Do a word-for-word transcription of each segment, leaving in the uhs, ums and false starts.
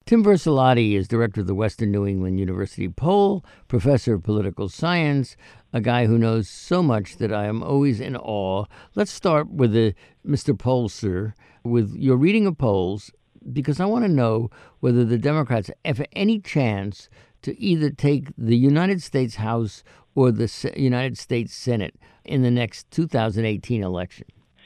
Tim Versilati is director of the Western New England University Poll, professor of political science, a guy who knows so much that I am always in awe. Let's start with the, Mister Pollster, with your reading of polls, because I want to know whether the Democrats have any chance to either take the United States House or the Se- United States Senate in the next two thousand eighteen election.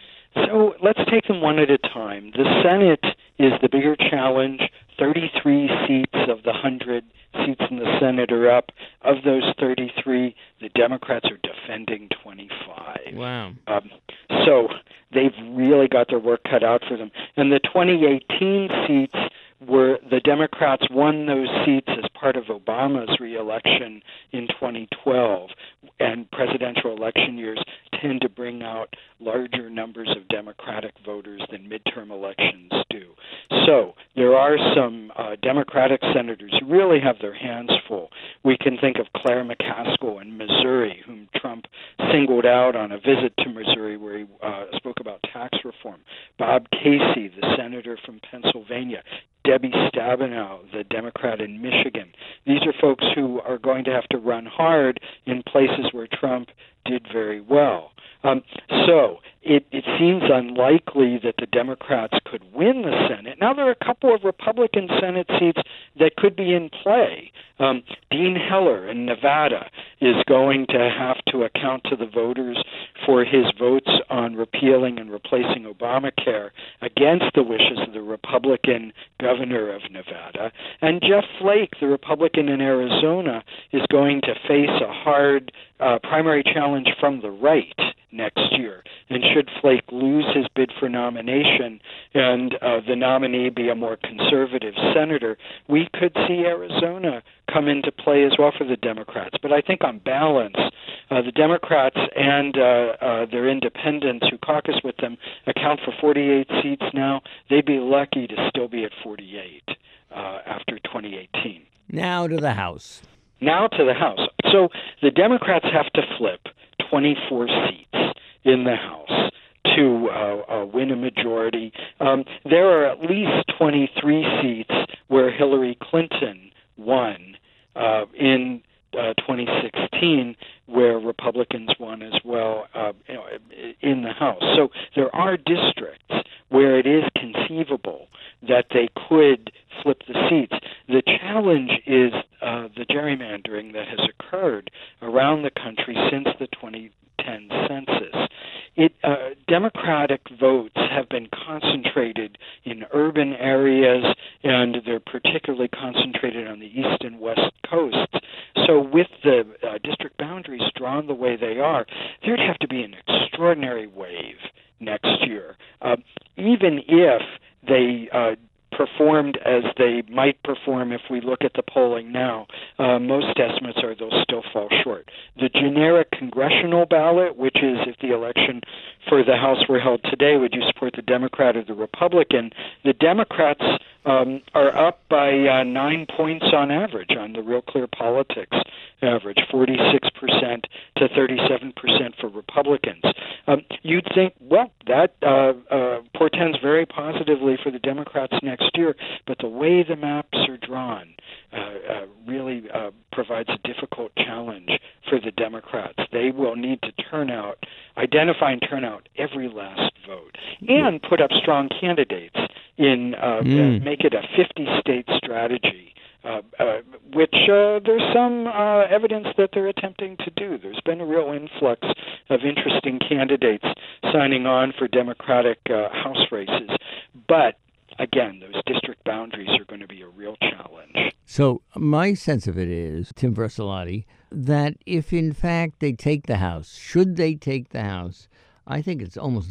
So let's take them one at a time. The Senate is the bigger challenge. thirty-three seats of the one hundred seats in the Senate are up. Of those thirty-three, the Democrats are defending twenty-five. Wow. Um, so they've really got their work cut out for them. And the twenty eighteen seats were the Democrats won those seats as part of Obama's reelection in twenty twelve, and presidential election years tend to bring out larger numbers of Democratic voters than midterm elections do. So there are some uh, Democratic senators who really have their hands full. We can think of Claire McCaskill in Missouri, whom Trump singled out on a visit to Missouri where he uh, spoke about tax reform. Bob Casey, the senator from Pennsylvania. Debbie Stabenow, the Democrat in Michigan. These are folks who are going to have to run hard in places where Trump did very well. Um, so it, it seems unlikely that the Democrats could win the Senate. Now, there are a couple of Republican Senate seats that could be in play. Um, Dean Heller in Nevada is going to have to account to the voters for his votes on repealing and replacing Obamacare against the wishes of the Republican governor of Nevada. And Jeff Flake, the Republican in Arizona, is going to face a hard uh, primary challenge from the right next year. And should Flake lose his bid for nomination and uh, the nominee be a more conservative senator, we could see Arizona come into play as well for the Democrats. But I think on balance, uh, the Democrats and uh, uh, their independents who caucus with them account for forty-eight seats now. They'd be lucky to still be at forty-eight uh, after twenty eighteen. Now to the House. Now to the House. So the Democrats have to flip twenty-four seats in the House to uh, uh, win a majority. Um, there are at least twenty-three seats where Hillary Clinton won uh, in uh, twenty sixteen, where Republicans won as well uh, you know, in the House. So there are districts where it is conceivable that they could flip the seats. The challenge is uh, the gerrymandering that has occurred around the country since the twenty ten census. It, uh, Democratic votes have been concentrated in urban areas, and they're particularly concentrated on the east and west coasts. So with the uh, district boundaries drawn the way they are, there'd have to be an extraordinary wave next year. Uh, even if they uh, performed as they might perform if we look at the polling now, uh, most estimates are they'll still fall short. The generic congressional ballot, which is if the election for the House were held today, would you support the Democrat or the Republican? The Democrats um, are up by uh, nine points on average on the Real Clear Politics average, forty-six percent to thirty-seven percent for Republicans. Um, you'd think, well, that uh, uh, portends very positively for the Democrats next year, but the way the maps are drawn uh, uh, really uh, provides a difficult challenge for the Democrats. They will need to turn out, identify and turn out every last vote, and put up strong candidates in uh, mm. uh, make it a fifty-state strategy. Uh, uh, which uh, there's some uh, evidence that they're attempting to do. There's been a real influx of interesting candidates signing on for Democratic uh, House races. But, again, those district boundaries are going to be a real challenge. So my sense of it is, Tim Versilati, that if in fact they take the House, should they take the House, I think it's almost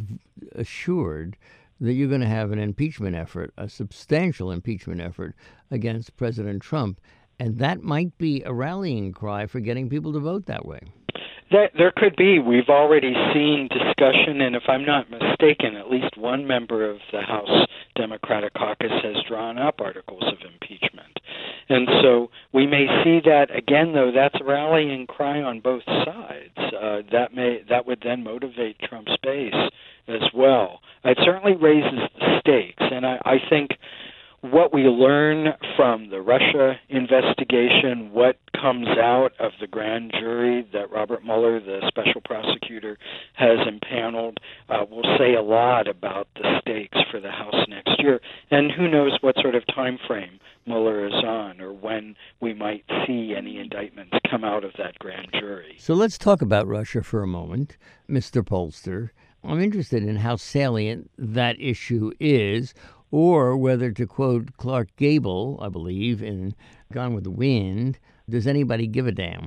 assured that you're going to have an impeachment effort, a substantial impeachment effort against President Trump. And that might be a rallying cry for getting people to vote that way. There, there could be. We've already seen discussion, and if I'm not mistaken, at least one member of the House Democratic Caucus has drawn up articles of impeachment. And so we may see that again, though. That's a rallying cry on both sides. Uh, that may that would then motivate Trump's base as well. It certainly raises the stakes, and I, I think what we learn from the Russia investigation, what comes out of the grand jury that Robert Mueller, the special prosecutor, has impaneled, uh, will say a lot about the stakes for the House next year. And who knows what sort of time frame Mueller is on, or when we might see any indictments come out of that grand jury. So let's talk about Russia for a moment, Mister Pollster. I'm interested in how salient that issue is, or whether, to quote Clark Gable, I believe, in Gone with the Wind, does anybody give a damn?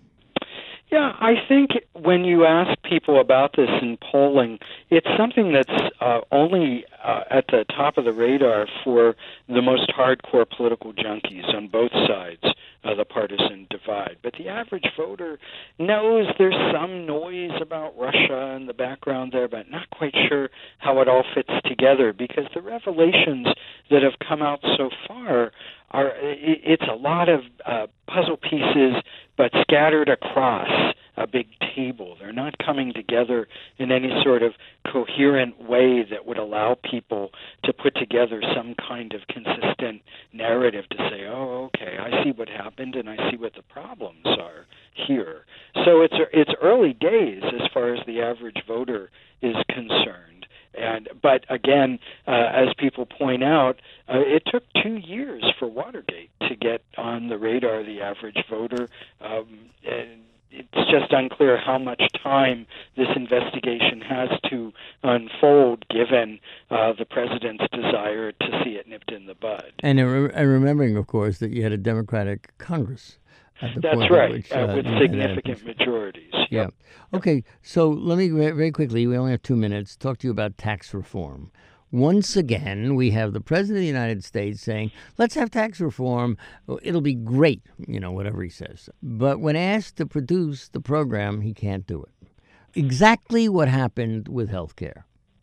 Yeah, I think when you ask people about this in polling, it's something that's uh, only uh, at the top of the radar for the most hardcore political junkies on both sides of the partisan divide. But the average voter knows there's some noise about Russia in the background there, but not quite sure how it all fits together, because the revelations that have come out so far are, it's a lot of uh, puzzle pieces, but scattered across a big table. They're not coming together in any sort of coherent way that would allow people to put together some kind of consistent narrative to say, oh, okay, I see what happened and I see what the problems are here. So it's it's early days as far as the average voter is concerned. And but again, uh, as people point out, uh, it took two years for Watergate to get on the radar of the average voter. Um, and it's just unclear how much time this investigation has to unfold, given uh, the president's desire to see it nipped in the bud. And, re- and remembering, of course, that you had a Democratic Congress. At the That's point right, which, uh, uh, with significant majorities. Yeah. Yep. Okay, so let me very quickly, we only have two minutes, talk to you about tax reform. Once again, we have the President of the United States saying, let's have tax reform. It'll be great, you know, whatever he says. But when asked to produce the program, he can't do it. Exactly what happened with health care.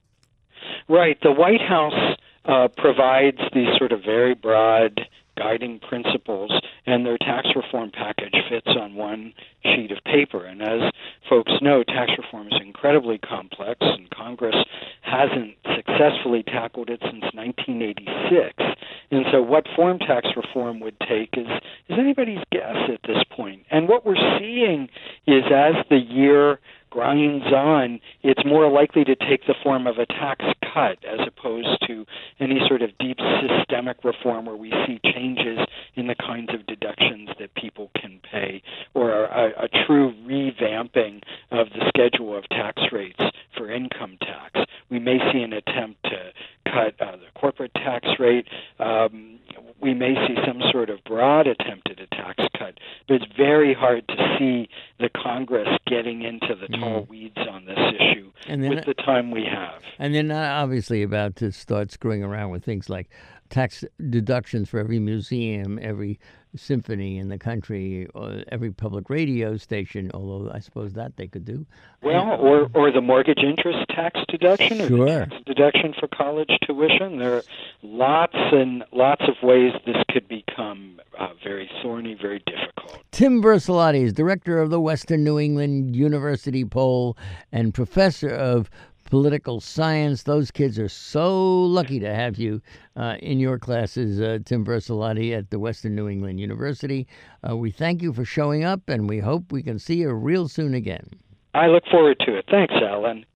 Right. The White House uh, provides these sort of very broad guiding principles, and their tax reform package fits on one sheet of paper. And as folks know, tax reform is incredibly complex, and Congress hasn't successfully tackled it since nineteen eighty-six. And so what form tax reform would take is, is anybody's guess at this point. And what we're seeing is, as the year grinds on, it's more likely to take the form of a tax cut as opposed to any sort of deep systemic reform where we see changes in the kinds of deductions that people can pay, or a, a true revamping of the schedule of tax rates for income tax. We may see an attempt to cut uh, the corporate tax rate. Um, we may see some sort of broad attempt at a tax cut, but it's very hard to see the Congress getting into the tall mm. weeds on this issue and then, with the time we have. And they're not obviously about to start screwing around with things like tax deductions for every museum, every symphony in the country, or every public radio station, although I suppose that they could do. Well, or or the mortgage interest tax deduction, or sure. the tax deduction for college tuition. There are lots and lots of ways this could become uh, very thorny, very difficult. Tim Versalati is director of the Western New England University Poll and professor of political science. Those kids are so lucky to have you uh, in your classes, uh, Tim Versalati at the Western New England University. Uh, we thank you for showing up, and we hope we can see you real soon again. I look forward to it. Thanks, Alan.